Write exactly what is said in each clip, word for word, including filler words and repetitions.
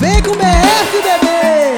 Vem com B F, bebê!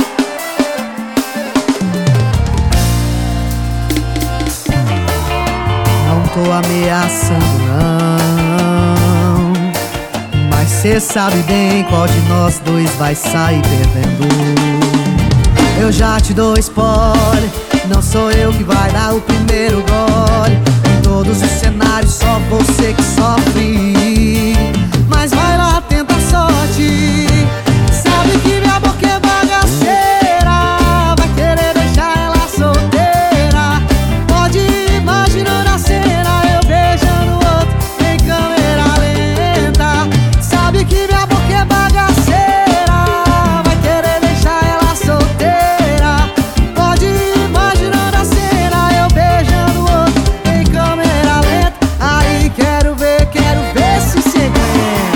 Não tô ameaçando, não, mas cê sabe bem qual de nós dois vai sair perdendo. Eu já te dou spoiler, não sou eu que vai dar o primeiro gole. Em todos os cenários só você que sofre, mas vai lá, tenta a sorte. Sabe que minha boca é bagaceira, vai querer deixar ela solteira. Pode ir imaginando a cena, eu beijando o outro em câmera lenta. Sabe que minha boca é bagaceira, vai querer deixar ela solteira. Pode ir imaginando a cena, eu beijando o outro em câmera lenta. Aí quero ver, quero ver se cê aguenta.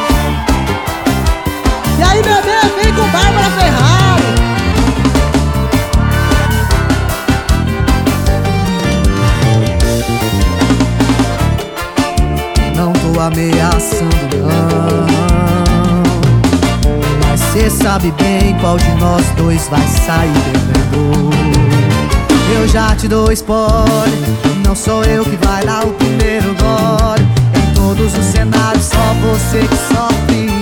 E aí, bebê, vem com Bárbara Ferrari. Não tô ameaçando, não, mas cê sabe bem qual de nós dois vai sair perdendo. Eu já te dou spoiler, não sou eu que vai dar o primeiro gole. Em todos os cenários só você que sofre,